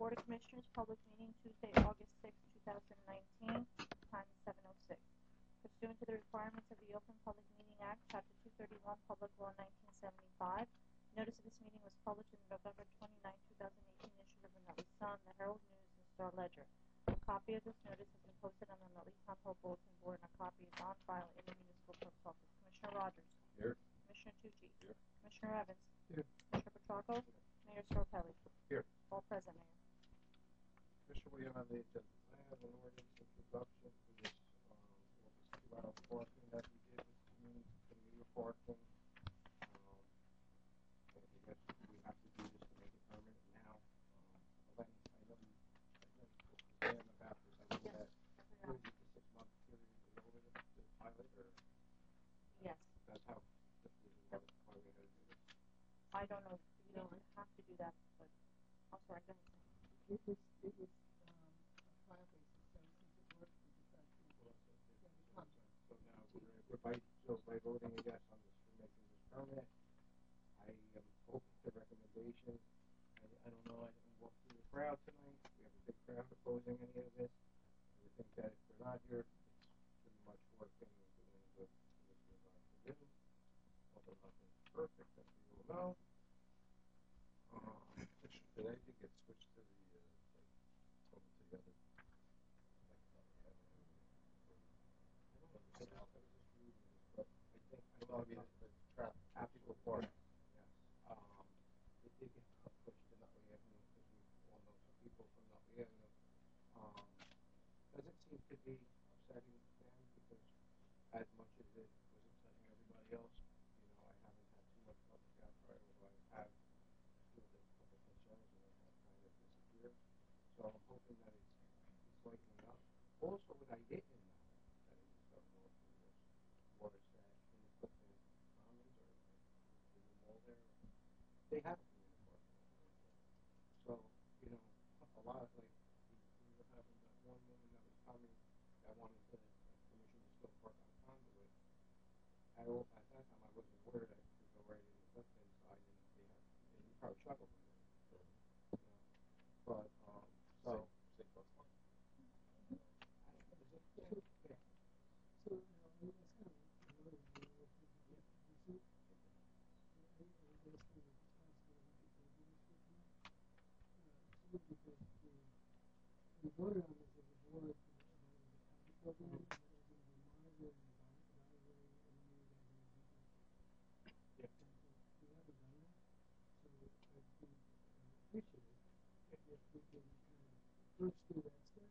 Board of Commissioners, public meeting Tuesday, August 6, 2019, time is 7:06. Pursuant to the requirements of the Open Public Meeting Act, Chapter 231, Public Law 1975, notice of this meeting was published in the November 29, 2018 issue of the Nutley Sun, the Herald News, and Star Ledger. A copy of this notice has been posted on the Nutley Town Hall Bulletin Board, and a copy is on file in the Municipal Clerk's Office. Commissioner Rogers. Here. Commissioner Tucci. Here. Commissioner Evans. Here. Commissioner Petracco. Mayor Scarpelli. Here. All present, Mayor. Commissioner, we have on the agenda. I have an ordinance introduction to this, this 2-hour parking that we did this evening, the meter parking. I guess we have to do this to make it permanent now. Elaine, I know you spoke to Dan about this. I know that what is it, the 6-month period is over the pilot, or Yes. that's how this is why we had to do this. I don't know. You don't have to do that, but I'm sorry. Go ahead. It was a trial basis, so since it worked, we decided to So now by voting a yes on this, we're making this permanent. I am open to recommendations. I don't know, I didn't walk through the crowd tonight. We have a big crowd opposing any of this. We think that if they're not here, it's pretty much working and doing what it's designed to do. Although nothing's perfect, as we all know. Did anything get switched to the total together? I don't know if it's just reading this, but I think the traffic actual part. Yes. It did get pushed to Nutley Avenue because we all know some people from Nutley Avenue. Doesn't seem to be upsetting them because as much as it was upsetting everybody else, I haven't had too much public outcry, although I have fielded a couple concerns and they have kind of disappeared. So I'm hoping that it's lightening up. Also, what I didn't know that it was starting off with this was that in the Clifton Commons or the new mall there, they have a community parking lot right there. So, a lot of we were having that one woman that was coming that wanted the permission to still park on Conduit. At that time, I wasn't aware that it could go right in the Clifton side, and you probably struggle with it. But so. Same bus line. So, it's kind of another way of looking at the issue. I was asking if it's possible we could table this with you. Simply because we voted on this as a board about the pilot program, and that was going to be monitored and evaluated every year you guys are going to do. Yeah. And so we haven't done that. So I'd be appreciative if we can kind of first do that step.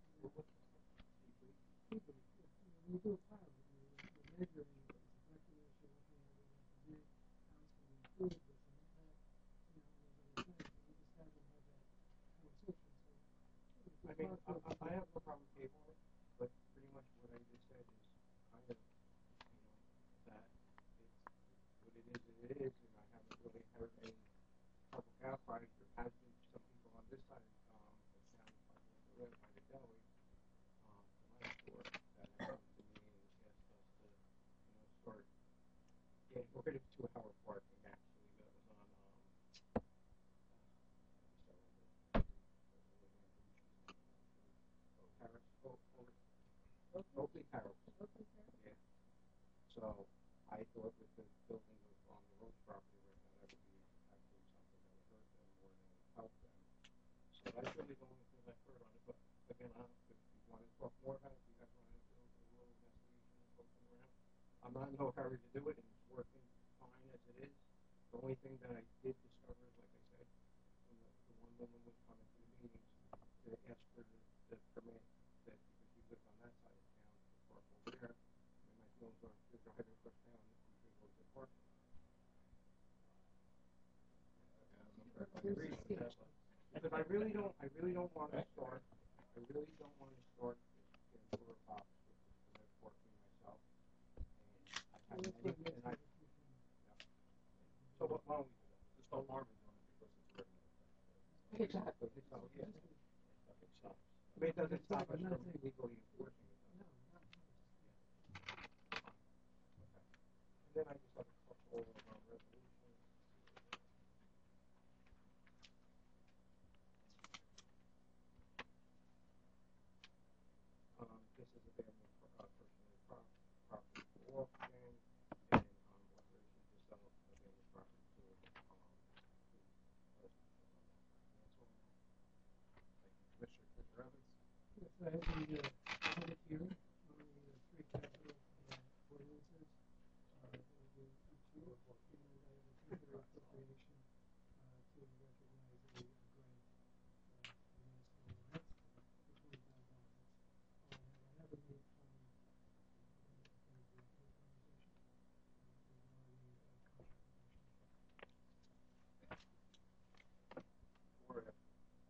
People, when you do a pilot, you're measuring if it's a parking issue, looking at what we have to do, how it's going to improve this and that, and those other things. And we just haven't had that conversation. So, I have no problem tabling it, but pretty much what I just said is kind of, that it's what it is, and I haven't really heard any public outcry. There has been some people on this side of the town, by the deli, the night store, that have come to me and asked us to, start getting rid of 2-hour parking. Actually, that was on Paris, Oakley Paris. Yeah. So I thought with the building on the Rose property right now, that would be actually something that would hurt them more than help them. So that's really the only thing I've heard on it. But again, if you want to talk more about it, if you guys want to do a little investigation and poke them around, I'm not in no hurry to do it, and it's working fine as it is. The only thing that I did discover is, like I said, when the one woman was coming to the meetings to ask for the permit that because we lived on that side of town to park over there, and my feelings are if you're driving across town, you can go to the parking lot. I agree with that, because I really don't want to start. I really don't want to start getting for a box because I'm parking myself, and I have many, and I. Yeah. So why don't we do that? There's no harm in doing it because it's a regular thing. Exactly. So yeah. Nothing stops. I mean, it doesn't stop us from legally enforcing it. No, not Okay. And then I just have a couple of resolutions. I have the public hearing on the three capital ordinances. There will be two, and I have a temporary appropriation to recognize a grant for the municipal grant for $20,000. That's all I have. I haven't made any conversation regarding contract negotiation. Or after.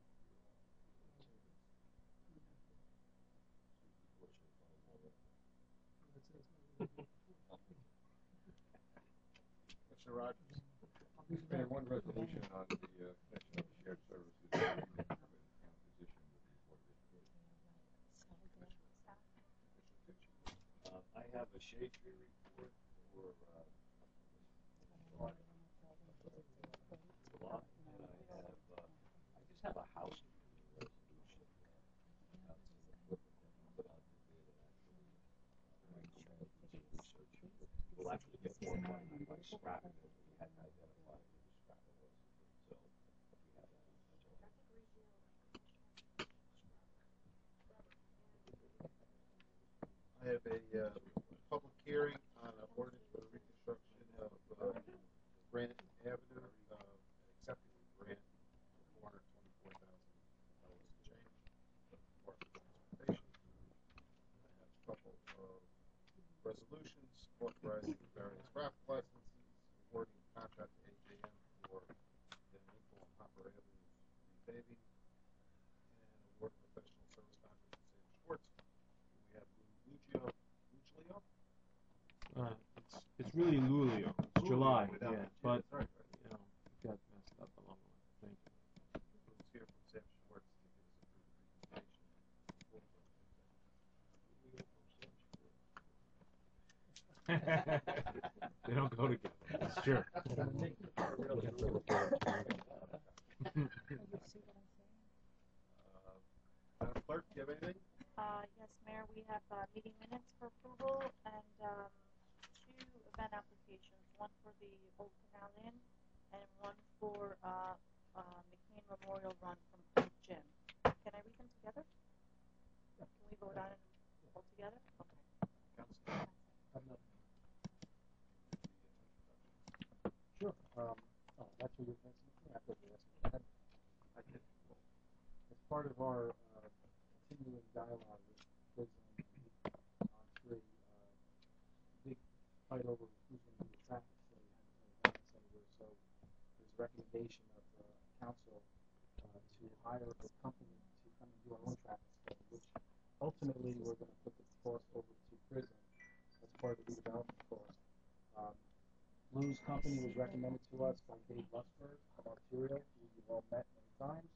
Mr. Rogers? Okay, one resolution on the connection of shared services agreement with town position with the Board of Education. I have a shade tree report for July, and I just have a housekeeping resolution. Put out the bid and actually, Mike Dominguez did some research. We'll actually get more money by scrapping it. We hadn't identified who the scrapper was, so we have that. I have a public hearing on an ordinance for the reconstruction of Grant Avenue, accepting the grant for $424,000 to change for transportation. I have a couple of resolutions authorizing various raffle licenses, awarding contract to AJM for the Nickel and Hopper Avenue repaving, and awarding professional service contract to Sam Schwartz. We have Luglio. It's really Lulio. It's July, without yeah, the G. but Sorry. you know, it got messed up along the way. Thank you. Who's here from Sam Schwartz to give us a brief presentation. They don't go together. It's true. Madam Clerk, do you have anything? Yes, Mayor, we have meeting minutes for approval and two event applications, one for the Old Canal Inn and one for McCain Memorial Run from Pink Gym. Can I read them together? Can we vote on it all together? Okay. Councilman? Sure. That's what you're asking. I thought you were asking that. I did. As part of our continuing dialogue with Prison on three, big fight over who's going to do the traffic study hasn't really gone anywhere. So there's a recommendation of the council to hire a company to come and do our own traffic study, which ultimately we're going to put the cost over to Prison as part of the redevelopment cost. Blue's company was recommended to us by Dave Lusberg of Arterial, who we've all met many times.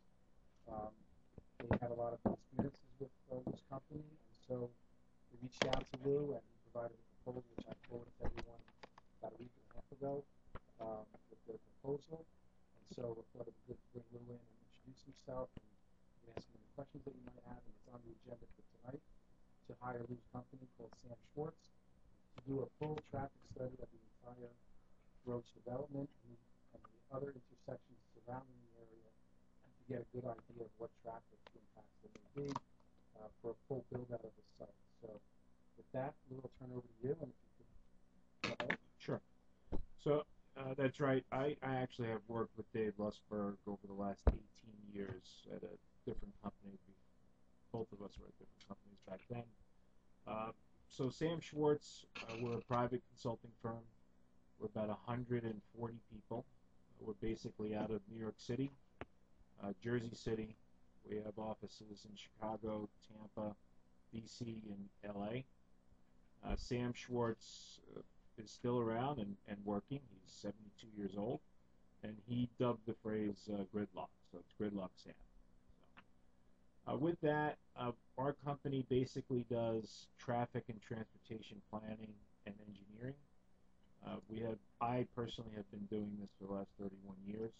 They had a lot of experiences with Blue's company, and so we reached out to Lou, and he provided a proposal, which I forwarded to everyone about a week and a half ago with their proposal. And so we thought it would be good to bring Lou in and introduce himself and ask him any questions that you might have. And it's on the agenda for tonight to hire Lou's company called Sam Schwartz to do a full traffic study of the entire Roach development and the other intersections surrounding the area to get a good idea of what traffic impacts there may be for a full build out of the site. So with that, Lou, I'll turn it over to you, and if you could go ahead. Sure. So that's right. I actually have worked with Dave Lusberg over the last 18 years at a different company. Both of us were at different companies back then. So Sam Schwartz, we're a private consulting firm. We're about 140 people. We're basically out of New York City, Jersey City. We have offices in Chicago, Tampa, DC, and LA. Sam Schwartz is still around and working. He's 72 years old, and he dubbed the phrase gridlock, so it's Gridlock Sam. So, with that, our company basically does traffic and transportation planning and engineering. I personally have been doing this for the last 31 years.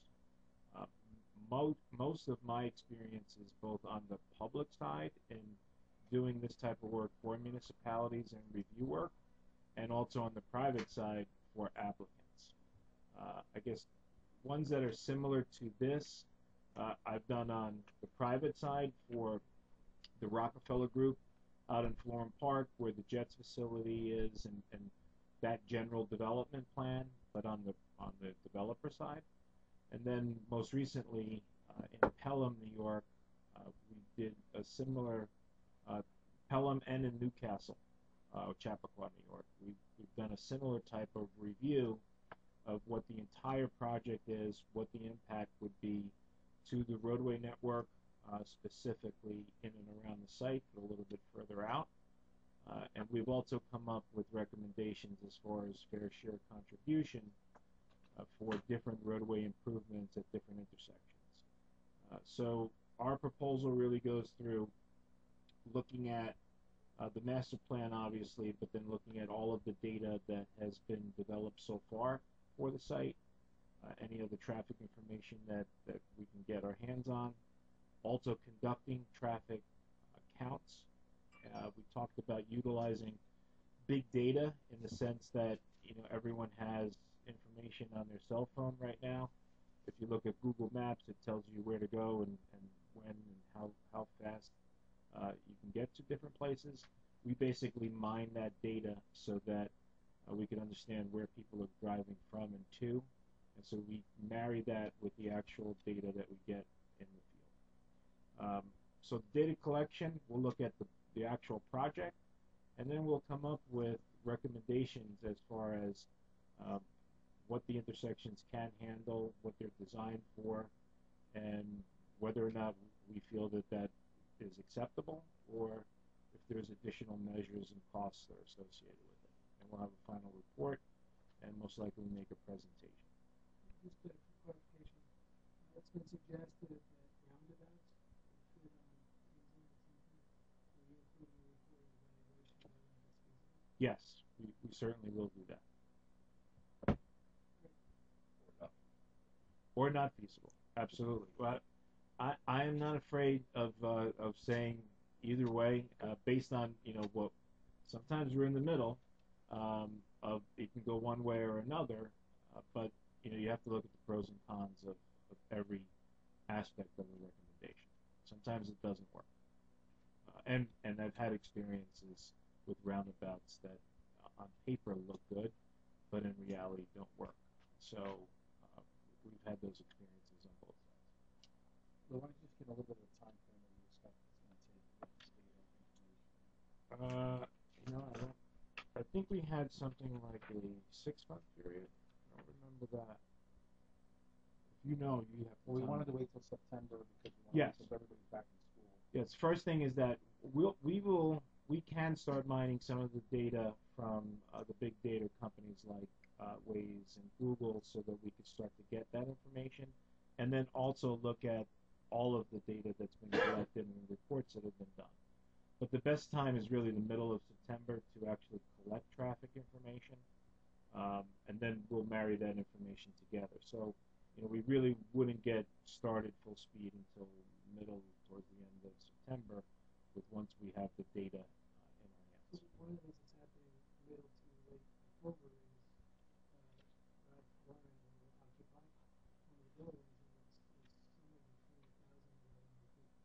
Most of my experience is both on the public side in doing this type of work for municipalities and review work, and also on the private side for applicants. I guess ones that are similar to this, I've done on the private side for the Rockefeller Group out in Florham Park, where the Jets facility is, and that general development plan, but on the developer side. And then most recently in Pelham, New York, we did a similar Pelham and in Newcastle, Chappaqua, New York. We've done a similar type of review of what the entire project is, what the impact would be to the roadway network, specifically in and around the site, but a little bit further out. And we've also come up with recommendations as far as fair share contribution for different roadway improvements at different intersections. So our proposal really goes through looking at the master plan, obviously, but then looking at all of the data that has been developed so far for the site, any other traffic information that we can get our hands on, also conducting traffic counts. We talked about utilizing big data in the sense that everyone has information on their cell phone right now. If you look at Google Maps, it tells you where to go and when and how fast you can get to different places. We basically mine that data so that we can understand where people are driving from and to, and so we marry that with the actual data that we get in the field. So the data collection, we'll look at the actual project, and then we'll come up with recommendations as far as what the intersections can handle, what they're designed for, and whether or not we feel that is acceptable, or if there's additional measures and costs that are associated with it. And we'll have a final report and most likely make a presentation. Just for clarification, it's been suggested that roundabouts should feasible at some point. Are you including a report of evaluation whether that's feasible? Yes, we certainly will do that. Or not feasible, absolutely. But I am not afraid of saying either way, based on what sometimes we're in the middle of it can go one way or another, but you have to look at the pros and cons of every aspect of a recommendation. Sometimes it doesn't work, and I've had experiences with roundabouts that on paper look good, but in reality don't work. So we've had those experiences on both sides. So why don't you just get a little bit of a time frame that you expect it's going to take to get this data information? I think we had something like a 6-month period. I don't remember that. If you know, you have. Well, we wanted to wait till September because we wanted to keep everybody back in school. Yes. First thing is that we can start mining some of the data from the big data companies like Waze and Google, so that we could start to get that information, and then also look at all of the data that's been collected and the reports that have been done. But the best time is really the middle of September to actually collect traffic information, and then we'll marry that information together. So, we really wouldn't get started full speed until middle towards the end of September, once we have the data in our hands. So one of the things that's happening middle to late October is Ralph Lauren will occupy one of the buildings, and it's somewhere between 1,000 and 1,100 people.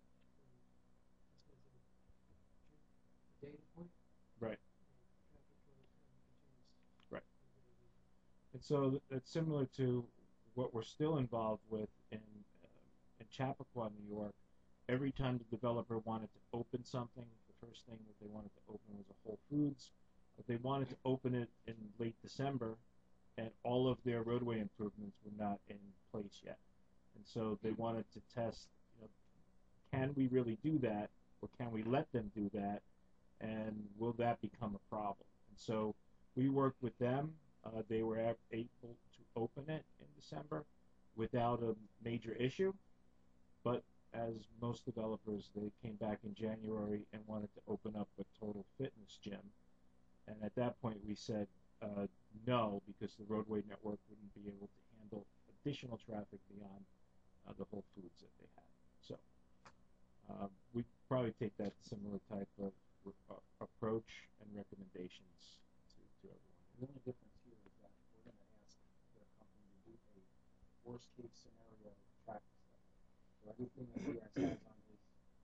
So just as a data point, Right. traffic flows haven't been changed. Right. And so it's similar to what we're still involved with in Chappaqua, New York. Every time the developer wanted to open something, the first thing that they wanted to open was a Whole Foods. But they wanted to open it in late December, and all of their roadway improvements were not in place yet. And so they wanted to test, can we really do that, or can we let them do that, and will that become a problem? And so we worked with them. They were able to open it in December without a major issue, but as most developers, they came back in January and wanted to open up a total fitness gym. And at that point we said no, because the roadway network wouldn't be able to handle additional traffic beyond the Whole Foods that they had. So we probably take that similar type of approach and recommendations to everyone. The only difference here is that we're going to ask their company to do a worst case scenario traffic study. So everything that VX has on his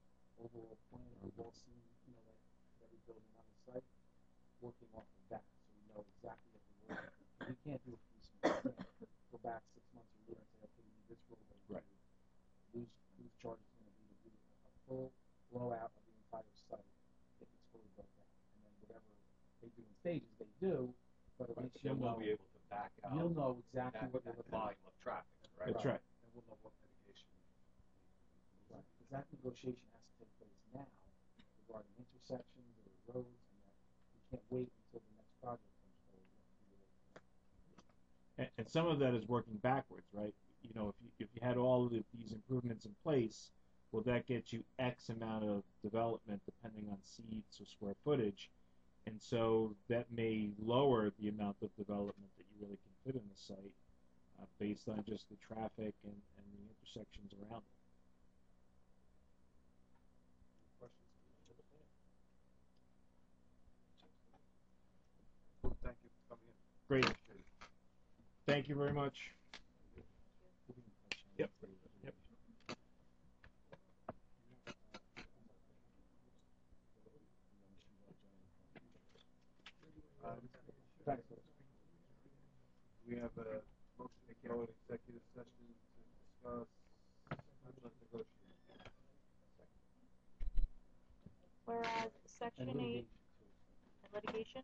overall plan, we've all seen, you know, that every building on the site, working off of that, so we know exactly what we're working with. We can't do a piecemeal, we can't go back 6 months or a year and say, okay, we need this road, Right. whose charge is gonna be to do a full blowout of the entire site if it's fully built out, and then whatever they do in stages, they do, but at Right, least but then you'll we'll know, be able to back out. you'll know exactly that, what you're that looking at. volume of traffic, right? That's right. And we'll know what mitigation. Right, because that negotiation has to take place now regarding intersections or roads, and that you can't wait until the next project comes forward. You have to do it. And some of that is working backwards, right? You know, if you had all of these improvements in place, well, that gets you X amount of development depending on seats or square footage, and so that may lower the amount of development that you really can fit in the site based on just the traffic and the intersections around it. Questions? Thank you for coming in. Great. Appreciate it. Thank you very much. Yep. Yep. Thanks. We have a motion to go in executive session to discuss contract negotiations. Whereas Section 8 litigation, and litigation,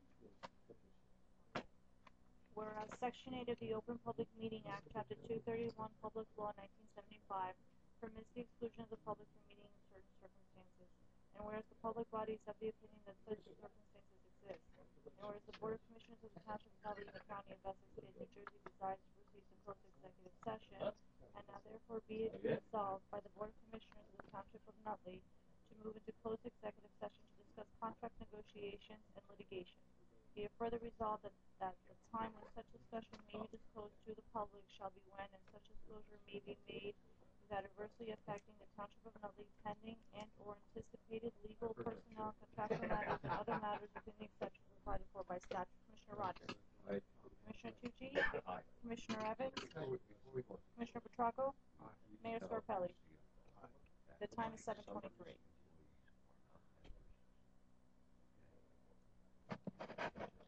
whereas Section 8 of the Open Public Meeting Act, Chapter 231, Public Law 1975, permits the exclusion of the public from meeting in certain circumstances, and whereas the public bodies have the opinion that such circumstances exist, and whereas the Board of Commissioners of the Township of Nutley in the County of Essex, State of New Jersey decides to proceed to close executive session, and now therefore be it resolved by the Board of Commissioners of the Township of Nutley to move into closed executive session to discuss contract negotiations and litigation. Be it further resolved that the time when such discussion may be disclosed to the public shall be when and such disclosure may be made without adversely affecting the Township of Nutley pending and or anticipated legal, personnel, contractual matters, and other matters within the exceptions provided for by statute. Commissioner Rogers. Aye. Commissioner Tucci. Aye. Commissioner Evans. Commissioner Petracco. Mayor Scarpelli. The time is 7:23.